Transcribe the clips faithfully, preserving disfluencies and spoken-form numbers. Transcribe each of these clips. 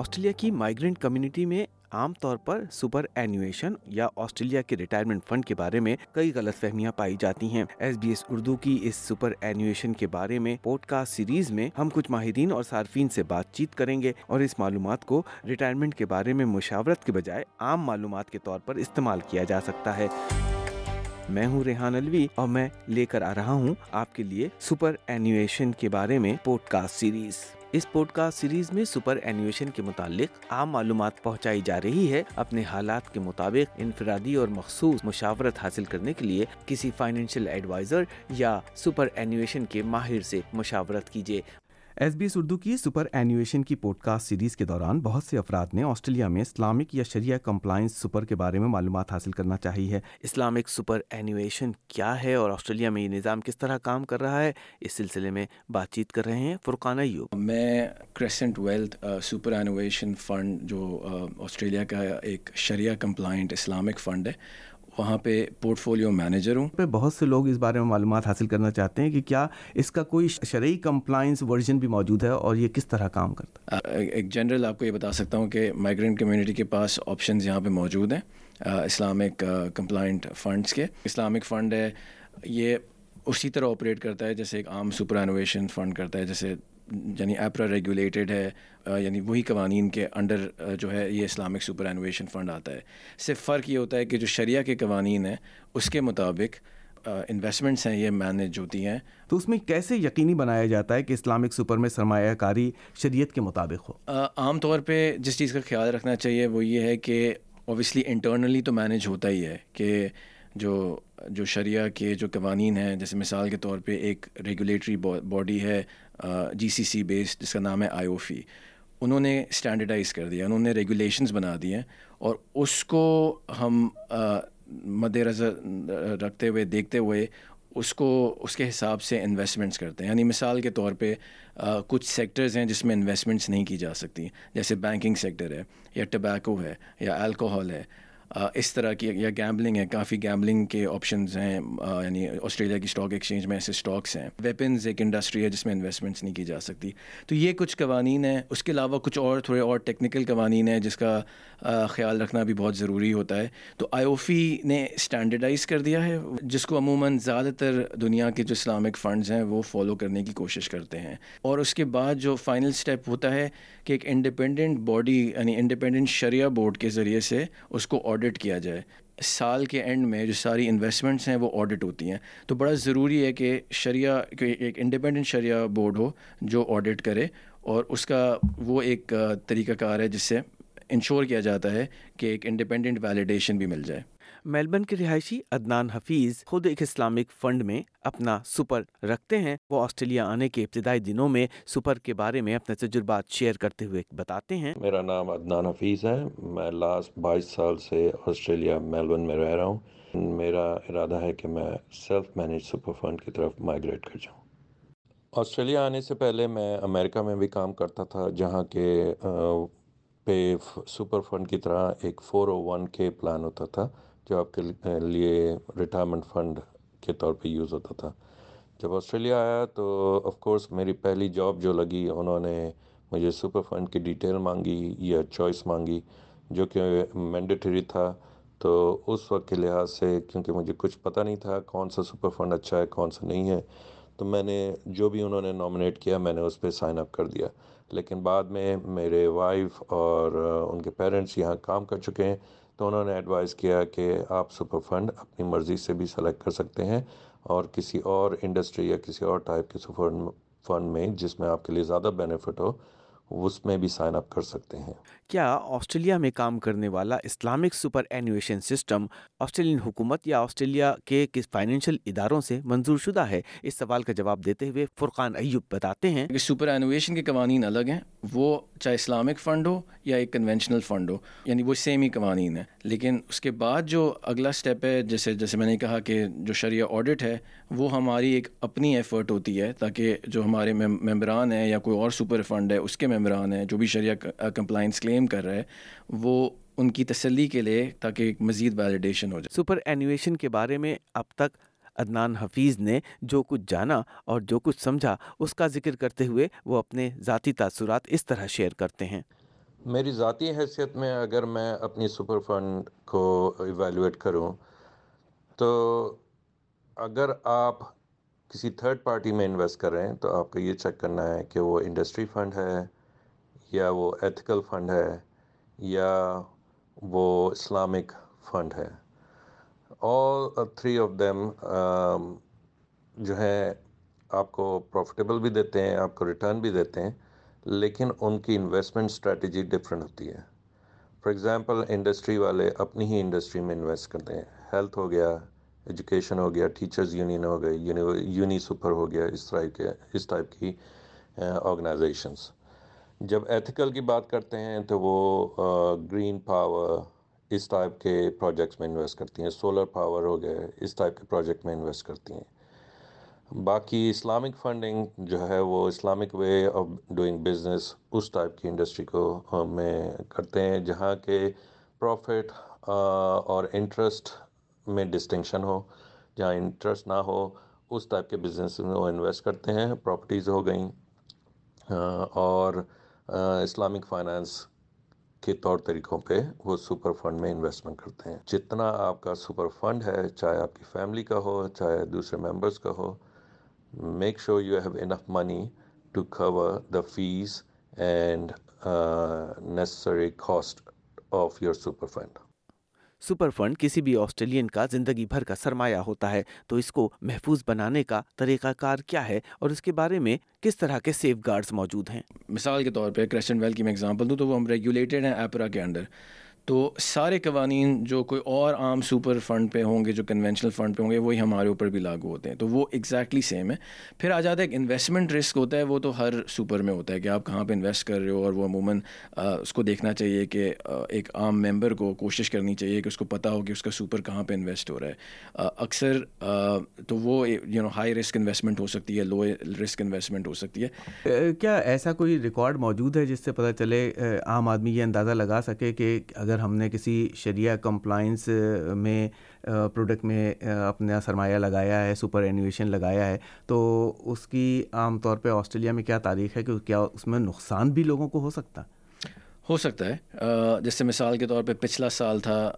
Australia کی migrant community میں عام طور پر سپر اینویشن یا آسٹریلیا کے ریٹائرمنٹ فنڈ کے بارے میں کئی غلط فہمیاں پائی جاتی ہیں۔ ایس بی ایس اردو کی اس سپر اینویشن کے بارے میں پوڈ کاسٹ سیریز میں ہم کچھ ماہرین اور صارفین سے بات چیت کریں گے اور اس معلومات کو ریٹائرمنٹ کے بارے میں مشاورت کے بجائے عام معلومات کے طور پر استعمال کیا جا سکتا ہے۔ میں ہوں ریحان الوی اور میں لے کر آ رہا ہوں آپ کے لیے سپر اینویشن کے بارے میں پوڈ کاسٹ سیریز۔ اس پوڈ کاسٹ سیریز میں سپر اینویشن کے متعلق عام معلومات پہنچائی جا رہی ہے۔ اپنے حالات کے مطابق انفرادی اور مخصوص مشاورت حاصل کرنے کے لیے کسی فائنینشیل ایڈوائزر یا سپر اینویشن کے ماہر سے مشاورت کیجیے۔ ایس بی ایس اردو کی سپر اینویشن کی پوڈ کاسٹ سیریز کے دوران بہت سے افراد نے آسٹریلیا میں اسلامک یا شریعہ کمپلائنس سپر کے بارے میں معلومات حاصل کرنا چاہی ہے۔ اسلامک سپر اینویشن کیا ہے اور آسٹریلیا میں یہ نظام کس طرح کام کر رہا ہے، اس سلسلے میں بات چیت کر رہے ہیں فرقان ایوب۔ میں Crescent Wealth superannuation fund جو آسٹریلیا کا ایک شریعہ کمپلائنٹ اسلامک فنڈ ہے، وہاں پہ پورٹ فولیو مینیجر ہوں۔ پہ بہت سے لوگ اس بارے میں معلومات حاصل کرنا چاہتے ہیں کہ کیا اس کا کوئی شرعی کمپلائنس ورژن بھی موجود ہے اور یہ کس طرح کام کرتا ہے۔ ایک جنرل آپ کو یہ بتا سکتا ہوں کہ مائیگرنٹ کمیونٹی کے پاس آپشنز یہاں پہ موجود ہیں اسلامک کمپلائنٹ فنڈز کے۔ اسلامک فنڈ ہے، یہ اسی طرح آپریٹ کرتا ہے جیسے ایک عام سپر اینویشن فنڈ کرتا ہے، جیسے یعنی ایپرا ریگولیٹڈ ہے، یعنی وہی قوانین کے انڈر جو ہے یہ اسلامک سپر اینویشن فنڈ آتا ہے۔ صرف فرق یہ ہوتا ہے کہ جو شریعہ کے قوانین ہیں اس کے مطابق انویسٹمنٹس ہیں یہ مینیج ہوتی ہیں۔ تو اس میں کیسے یقینی بنایا جاتا ہے کہ اسلامک سپر میں سرمایہ کاری شریعت کے مطابق ہو؟ عام طور پہ جس چیز کا خیال رکھنا چاہیے وہ یہ ہے کہ اوبیسلی انٹرنلی تو مینیج ہوتا ہی ہے کہ جو جو شریعہ کے جو قوانین ہیں، جیسے مثال کے طور پہ ایک ریگولیٹری باڈی ہے جی سی سی بیسڈ جس کا نام ہے آئی او فی، انہوں نے اسٹینڈرڈائز کر دیا، انہوں نے ریگولیشنز بنا دی ہیں اور اس کو ہم مد نظر رکھتے ہوئے دیکھتے ہوئے اس کو اس کے حساب سے انویسٹمنٹس کرتے ہیں۔ یعنی مثال کے طور پہ کچھ سیکٹرز ہیں جس میں انویسٹمنٹس نہیں کی جا سکتی، جیسے بینکنگ سیکٹر ہے یا ٹبیکو ہے یا الکوہول ہے، اس طرح کی، یا گیمبلنگ ہے، کافی گیمبلنگ کے آپشنز ہیں، یعنی آسٹریلیا کی اسٹاک ایکسچینج میں ایسے اسٹاکس ہیں۔ ویپنز ایک انڈسٹری ہے جس میں انویسٹمنٹس نہیں کی جا سکتی۔ تو یہ کچھ قوانین ہیں، اس کے علاوہ کچھ اور تھوڑے اور ٹیکنیکل قوانین ہیں جس کا خیال رکھنا بھی بہت ضروری ہوتا ہے۔ تو آئی او فی نے اسٹینڈرڈائز کر دیا ہے جس کو عموماً زیادہ تر دنیا کے جو اسلامک فنڈز ہیں وہ فالو کرنے کی کوشش کرتے ہیں۔ اور اس کے بعد جو فائنل اسٹیپ ہوتا ہے کہ ایک انڈیپینڈنٹ باڈی یعنی انڈیپینڈنٹ شریعہ بورڈ کے ذریعے سے اس کو آڈٹ کیا جائے۔ سال کے اینڈ میں جو ساری انویسٹمنٹس ہیں وہ آڈٹ ہوتی ہیں، تو بڑا ضروری ہے کہ شریعہ ایک انڈیپینڈنٹ شریعہ بورڈ ہو جو آڈٹ کرے، اور اس کا وہ ایک طریقہ کار ہے جس سے انشور کیا جاتا ہے کہ ایک انڈیپینڈنٹ ویلیڈیشن بھی مل جائے۔ میلبرن کے رہائشی عدنان حفیظ خود ایک اسلامک فنڈ میں اپنا سپر رکھتے ہیں۔ وہ آسٹریلیا آنے کے ابتدائی دنوں میں سپر کے بارے میں اپنے تجربات شیئر کرتے ہوئے بتاتے ہیں۔ میرا نام عدنان حفیظ ہے، میں لاسٹ بائیس سال سے آسٹریلیا میلبرن میں رہ رہا ہوں۔ میرا ارادہ ہے کہ میں سیلف مینیج سپر فنڈ کی طرف مائیگریٹ کر جاؤں۔ آسٹریلیا آنے سے پہلے میں امریکہ میں بھی کام کرتا تھا، جہاں کے پہ سپر فنڈ کی طرح ایک فور او ون کے پلان ہوتا تھا جو آپ کے لیے ریٹائرمنٹ فنڈ کے طور پہ یوز ہوتا تھا۔ جب آسٹریلیا آیا تو آف کورس میری پہلی جاب جو لگی، انہوں نے مجھے سپر فنڈ کی ڈیٹیل مانگی یا چوائس مانگی جو کہ مینڈیٹری تھا۔ تو اس وقت کے لحاظ سے کیونکہ مجھے کچھ پتہ نہیں تھا کون سا سپر فنڈ اچھا ہے کون سا نہیں ہے، تو میں نے جو بھی انہوں نے نامنیٹ کیا میں نے اس پہ سائن اپ کر دیا۔ لیکن بعد میں میرے وائف اور ان کے پیرنٹس یہاں کام کر چکے ہیں، تو انہوں نے ایڈوائز کیا کہ آپ سپر فنڈ اپنی مرضی سے بھی سلیکٹ کر سکتے ہیں اور کسی اور انڈسٹری یا کسی اور ٹائپ کے سپر فنڈ میں جس میں آپ کے لیے زیادہ بینیفٹ ہو اس میں بھی سائن اپ کر سکتے ہیں۔ کیا آسٹریلیا میں کام کرنے والا Islamic superannuation system Australian حکومت یا آسٹریلیا کے کس فائنینشیل اداروں سے منظور شدہ ہے؟ اس سوال کا جواب دیتے ہوئے فرقان ایوب بتاتے ہیں کہ سپر اینویشن کے قوانین الگ ہیں، وہ چاہے اسلامک فنڈ ہو یا ایک کنونشنل فنڈ ہو، یعنی وہ سیم ہی قوانین ہیں۔ لیکن اس کے بعد جو اگلا سٹیپ ہے، جیسے جیسے میں نے کہا کہ جو شریعہ آڈٹ ہے وہ ہماری ایک اپنی ایفرٹ ہوتی ہے تاکہ جو ہمارے ممبران ہیں یا کوئی اور سپر فنڈ ہے اس کے ممبران ہیں جو بھی شریعہ کمپلائنس کلیم کر رہے ہیں، وہ ان کی تسلی کے لیے تاکہ ایک مزید ویلیڈیشن ہو جائے۔ سپر اینویشن کے بارے میں اب تک عدنان حفیظ نے جو کچھ جانا اور جو کچھ سمجھا اس کا ذکر کرتے ہوئے وہ اپنے ذاتی تاثرات اس طرح شیئر کرتے ہیں۔ میری ذاتی حیثیت میں اگر میں اپنی سپر فنڈ کو ایویلویٹ کروں تو اگر آپ کسی تھرڈ پارٹی میں انویسٹ کر رہے ہیں تو آپ کو یہ چیک کرنا ہے کہ وہ انڈسٹری فنڈ ہے یا وہ ایتھیکل فنڈ ہے یا وہ اسلامک فنڈ ہے. آل تھری آف دیم جو ہے آپ کو پروفٹیبل بھی دیتے ہیں, آپ کو ریٹرن بھی دیتے ہیں, لیکن ان کی انویسٹمنٹ اسٹریٹجی ڈفرینٹ ہوتی ہے. فار ایگزامپل انڈسٹری والے اپنی ہی انڈسٹری میں انویسٹ کرتے ہیں. ہیلتھ ہو گیا, ایجوکیشن ہو گیا, ٹیچرز یونین ہو گئی, یونی سپر ہو گیا, اس طرح کے اس ٹائپ کی آرگنائزیشنس. جب ایتھیکل کی بات کرتے ہیں تو وہ گرین پاور اس ٹائپ کے پروجیکٹس میں انویسٹ کرتی ہیں, سولر پاور ہو گئے اس ٹائپ کے پروجیکٹ میں انویسٹ کرتی ہیں. باقی اسلامک فنڈنگ جو ہے وہ Islamic way of doing business اس ٹائپ کی انڈسٹری کو میں کرتے ہیں جہاں کے پروفٹ اور انٹرسٹ میں ڈسٹنکشن ہو. جہاں انٹرسٹ نہ ہو اس ٹائپ کے بزنس میں وہ انویسٹ کرتے ہیں. پراپرٹیز ہو گئیں اور اسلامک فائنانس کے طور طریقوں پہ وہ سپر فنڈ میں انویسٹمنٹ کرتے ہیں. جتنا آپ کا سپر فنڈ ہے, چاہے آپ کی فیملی کا ہو چاہے دوسرے ممبرس کا ہو, make sure you have enough money to cover the fees and uh, necessary cost of your super fund. Super fund کسی بھی آسٹریلین کا زندگی بھر کا سرمایہ ہوتا ہے, تو اس کو محفوظ بنانے کا طریقہ کار کیا ہے اور اس کے بارے میں کس طرح کے سیف گارڈز موجود ہیں؟ مثال کے طور پہ کریسنٹ ویل کی میں اگزامپل دوں تو وہ ہم ریگولیٹڈ ہیں ایپرا کے انڈر. تو سارے قوانین جو کوئی اور عام سپر فنڈ پہ ہوں گے, جو کنونشنل فنڈ پہ ہوں گے, وہی ہمارے اوپر بھی لاگو ہوتے ہیں. تو وہ ایگزیکٹلی سیم ہے. پھر آ جاتا ہے ایک انویسٹمنٹ رسک ہوتا ہے, وہ تو ہر سپر میں ہوتا ہے کہ آپ کہاں پہ انویسٹ کر رہے ہو, اور وہ عموماً اس کو دیکھنا چاہیے کہ ایک عام ممبر کو کوشش کرنی چاہیے کہ اس کو پتہ ہو کہ اس کا سپر کہاں پہ انویسٹ ہو رہا ہے. اکثر تو وہ you know high risk investment ہو سکتی ہے, لو رسک انویسٹمنٹ ہو سکتی ہے. کیا ایسا کوئی ریکارڈ موجود ہے جس سے پتہ چلے, عام آدمی یہ اندازہ لگا سکے کہ اگر ہم نے کسی شریعہ کمپلائنس میں پروڈکٹ میں اپنا سرمایہ لگایا ہے, سپر اینویشن لگایا ہے, تو اس کی عام طور پہ آسٹریلیا میں کیا تاریخ ہے کہ کیا اس میں نقصان بھی لوگوں کو ہو سکتا ہو سکتا ہے. جیسے مثال کے طور پہ پچھلا سال تھا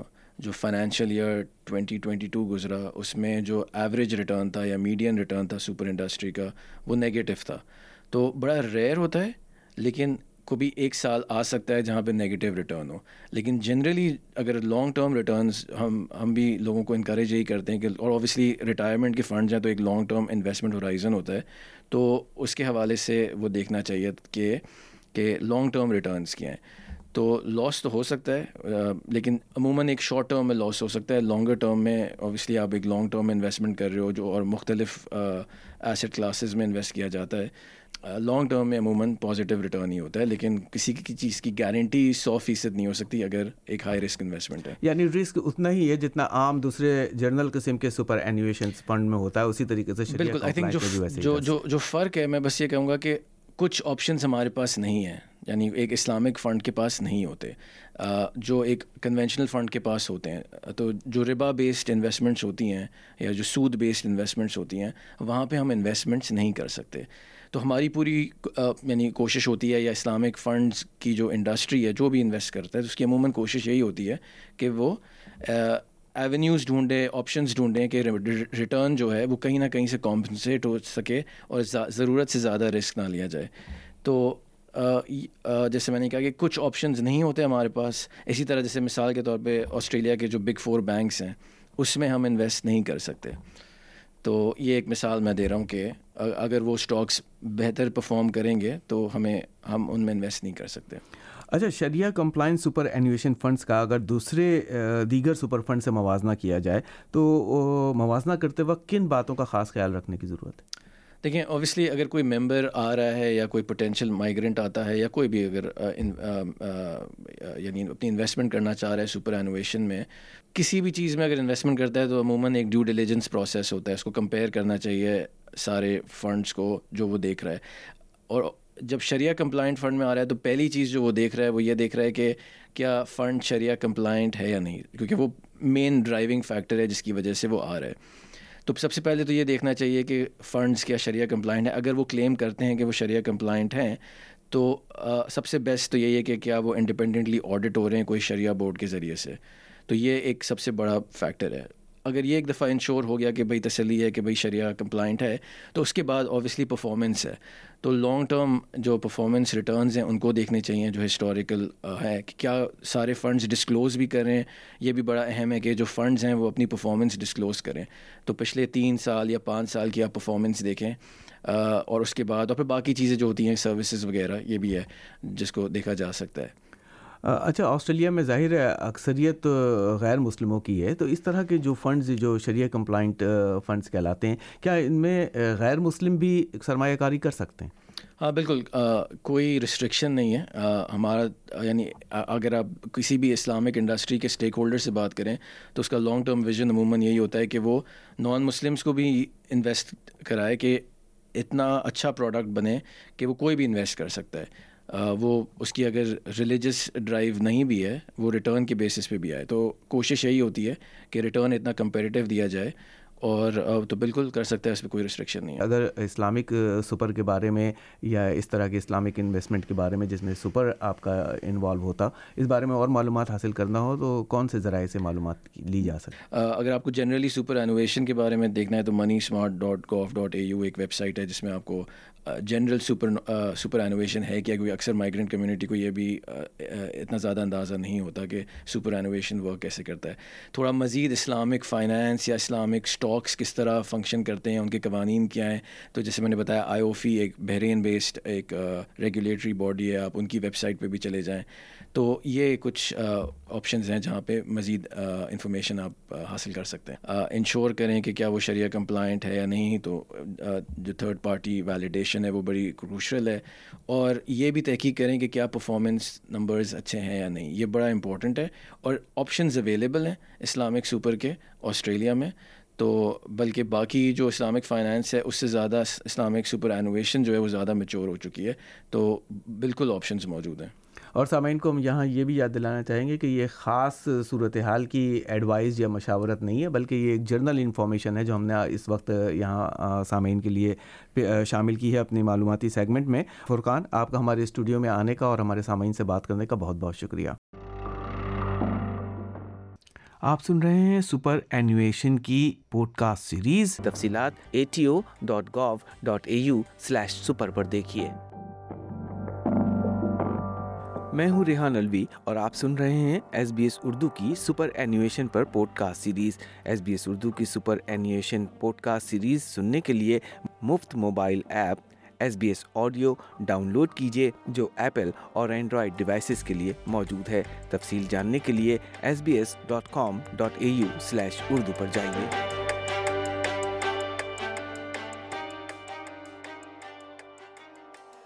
جو financial year twenty twenty two گزرا, اس میں جو ایوریج ریٹرن تھا یا میڈین ریٹرن تھا سپر انڈسٹری کا, وہ نیگیٹو تھا. تو بڑا ریئر ہوتا ہے, لیکن کبھی ایک سال آ سکتا ہے جہاں پہ نیگیٹو ریٹرن ہو. لیکن جنرلی اگر لانگ ٹرم ریٹرنز ہم ہم بھی لوگوں کو انکریج یہی کرتے ہیں کہ, اور اوبیسلی ریٹائرمنٹ کے فنڈز ہیں تو ایک لانگ ٹرم انویسٹمنٹ ہورائزن ہوتا ہے, تو اس کے حوالے سے وہ دیکھنا چاہیے کہ کہ لانگ ٹرم ریٹرنز کیا ہیں. تو لاس تو ہو سکتا ہے, لیکن عموماً ایک شارٹ ٹرم میں لاس ہو سکتا ہے. لانگر ٹرم میں اوبیسلی آپ ایک لانگ ٹرم انویسٹمنٹ کر رہے ہو جو اور مختلف ایسٹ کلاسز میں انویسٹ کیا جاتا ہے. لانگ ٹرم میں عموماً پازیٹیو ریٹرن ہی ہوتا ہے, لیکن کسی کی چیز کی گارنٹی سو فیصد نہیں ہو سکتی اگر ایک ہائی رسک انویسٹمنٹ ہے. یعنی رسک اتنا ہی ہے جتنا عام دوسرے جرنل قسم کے سپر اینویشن فنڈ میں ہوتا ہے, اسی طریقے سے. بالکل, آئی تھنک جو جو جو فرق ہے, میں بس یہ کہوں گا کہ کچھ آپشنز ہمارے پاس نہیں ہیں, یعنی ایک اسلامک فنڈ کے پاس نہیں ہوتے جو ایک کنونشنل فنڈ کے پاس ہوتے ہیں. تو جو ربا بیسڈ انویسٹمنٹس ہوتی ہیں یا جو سود بیسڈ انویسٹمنٹس ہوتی ہیں, وہاں پہ ہم انویسٹمنٹس نہیں کر سکتے. تو ہماری پوری یعنی کوشش ہوتی ہے, یا اسلامک فنڈز کی جو انڈسٹری ہے جو بھی انویسٹ کرتا ہے, تو اس کی عموماً کوشش یہی ہوتی ہے کہ وہ ایونیوز ڈھونڈے, آپشنز ڈھونڈیں کہ ریٹرن جو ہے وہ کہیں نہ کہیں سے کمپنسیٹ ہو سکے اور ضرورت سے زیادہ رسک نہ لیا جائے. تو جیسے میں نے کہا کہ کچھ آپشنز نہیں ہوتے ہمارے پاس. اسی طرح جیسے مثال کے طور پہ آسٹریلیا کے جو بگ فور بینکس ہیں اس میں ہم انویسٹ نہیں کر سکتے. تو یہ ایک مثال میں دے رہا ہوں کہ اگر وہ اسٹاکس بہتر پرفارم کریں گے تو ہمیں ہم ان میں انویسٹ نہیں کر سکتے. اچھا, شریعہ کمپلائنس سپر اینویشن فنڈز کا اگر دوسرے دیگر سپر فنڈ سے موازنہ کیا جائے تو موازنہ کرتے وقت کن باتوں کا خاص خیال رکھنے کی ضرورت ہے؟ دیکھیں, اوبیسلی اگر کوئی ممبر آ رہا ہے یا کوئی پوٹینشیل مائیگرنٹ آتا ہے یا کوئی بھی اگر یعنی اپنی انویسٹمنٹ کرنا چاہ رہا ہے سپر اینویشن میں, کسی بھی چیز میں اگر انویسٹمنٹ کرتا ہے تو عموماً ایک ڈیو ڈیلیجنس پروسیس ہوتا ہے. اس کو کمپیئر کرنا چاہیے سارے فنڈس کو جو وہ دیکھ رہا ہے. اور جب شریعہ کمپلائنٹ فنڈ میں آ رہا ہے تو پہلی چیز جو وہ دیکھ رہا ہے وہ یہ دیکھ رہا ہے کہ کیا فنڈ شریعہ کمپلائنٹ ہے یا نہیں, کیونکہ وہ مین ڈرائیونگ فیکٹر ہے جس کی وجہ سے وہ آ رہا ہے. تو سب سے پہلے تو یہ دیکھنا چاہیے کہ فنڈز کیا شریعہ کمپلائنٹ ہے. اگر وہ کلیم کرتے ہیں کہ وہ شریعہ کمپلائنٹ ہیں تو سب سے بیسٹ تو یہی ہے کہ کیا وہ انڈیپینڈنٹلی آڈٹ ہو رہے ہیں کوئی شریعہ بورڈ کے ذریعے سے. تو یہ ایک سب سے بڑا فیکٹر ہے. اگر یہ ایک دفعہ انشور ہو گیا کہ بھائی تسلی ہے کہ بھائی شریعہ کمپلائنٹ ہے, تو اس کے بعد اوبیسلی پرفارمنس ہے. تو لانگ ٹرم جو پرفارمنس ریٹرنز ہیں ان کو دیکھنے چاہیے جو ہسٹوریکل ہے, کہ کیا سارے فنڈز ڈسکلوز بھی کریں. یہ بھی بڑا اہم ہے کہ جو فنڈز ہیں وہ اپنی پرفارمنس ڈسکلوز کریں. تو پچھلے تین سال یا پانچ سال کی آپ پرفارمنس دیکھیں, اور اس کے بعد اور پھر باقی چیزیں جو ہوتی ہیں سروسز وغیرہ, یہ بھی ہے جس کو دیکھا جا سکتا ہے. اچھا, آسٹریلیا میں ظاہر ہے اکثریت غیر مسلموں کی ہے, تو اس طرح کے جو فنڈز جو شریعہ کمپلائنٹ فنڈز کہلاتے ہیں, کیا ان میں غیر مسلم بھی سرمایہ کاری کر سکتے ہیں؟ ہاں بالکل, کوئی ریسٹرکشن نہیں ہے. ہمارا یعنی اگر آپ کسی بھی اسلامک انڈسٹری کے اسٹیک ہولڈر سے بات کریں تو اس کا لانگ ٹرم ویژن عموماً یہی ہوتا ہے کہ وہ نان مسلمس کو بھی انویسٹ کرائے, کہ اتنا اچھا پروڈکٹ بنے کہ وہ کوئی بھی انویسٹ کر سکتا ہے. وہ اس کی اگر ریلیجس ڈرائیو نہیں بھی ہے, وہ ریٹرن کے بیسس پہ بھی آئے. تو کوشش یہی ہوتی ہے کہ ریٹرن اتنا کمپیریٹیو دیا جائے, اور تو بالکل کر سکتا ہے, اس پہ کوئی ریسٹرکشن نہیں ہے. اگر اسلامک سپر کے بارے میں یا اس طرح کے اسلامک انویسٹمنٹ کے بارے میں جس میں سپر آپ کا انوالو ہوتا, اس بارے میں اور معلومات حاصل کرنا ہو تو کون سے ذرائع سے معلومات لی جا سکتی؟ اگر آپ کو جنرلی سپر اینویشن کے بارے میں دیکھنا ہے تو money smart dot gov dot A U ایک ویب سائٹ ہے جس میں آپ کو جنرل سپر سپر اینویشن ہے. کہ کیونکہ اکثر مائیگرینٹ کمیونٹی کو یہ بھی اتنا زیادہ اندازہ نہیں ہوتا کہ سپر اینویشن ورک کیسے کرتا ہے. تھوڑا مزید اسلامک فائنانس یا اسلامک اسٹاکس کس طرح فنکشن کرتے ہیں, ان کے قوانین کیا ہیں, تو جیسے میں نے بتایا آئی او فی ایک بحرین بیسڈ ایک ریگولیٹری باڈی ہے, آپ ان کی ویب سائٹ پہ بھی چلے جائیں. تو یہ کچھ آپشنز ہیں جہاں پہ مزید انفارمیشن آپ حاصل کر سکتے ہیں. انشور کریں کہ کیا وہ شریعہ کمپلائنٹ ہے یا نہیں, تو جو تھرڈ پارٹی ویلیڈیشن ہے وہ بڑی کروشل ہے. اور یہ بھی تحقیق کریں کہ کیا پرفارمنس نمبرز اچھے ہیں یا نہیں, یہ بڑا امپورٹنٹ ہے. اور آپشنز اویلیبل ہیں اسلامک سپر کے آسٹریلیا میں, تو بلکہ باقی جو اسلامک فائنانس ہے اس سے زیادہ اسلامک سپر اینویشن جو ہے وہ زیادہ میچور ہو چکی ہے. تو بالکل آپشنز موجود ہیں. اور سامعین کو ہم یہاں یہ بھی یاد دلانا چاہیں گے کہ یہ خاص صورتحال کی ایڈوائز یا مشاورت نہیں ہے, بلکہ یہ ایک جرنل انفارمیشن ہے جو ہم نے اس وقت یہاں سامعین کے لیے شامل کی ہے اپنی معلوماتی سیگمنٹ میں. فرقان, آپ کا ہمارے اسٹوڈیو میں آنے کا اور ہمارے سامعین سے بات کرنے کا بہت بہت شکریہ. آپ سن رہے ہیں سپر اینویشن کی پوڈ کاسٹ سیریز. تفصیلات A T O dot gov dot A U slash super پر دیکھیے. میں ہوں ریحان الوی اور آپ سن رہے ہیں ایس بی ایس اردو کی سپر اینویشن پر podcast series. S B S Urdu کی superannuation podcast series سننے کے لیے مفت mobile app S B S audio download کیجیے, جو ایپل اور اینڈرائڈ ڈیوائسز کے لیے موجود ہے. تفصیل جاننے کے لیے S B S dot com dot A U slash Urdu پر جائیے.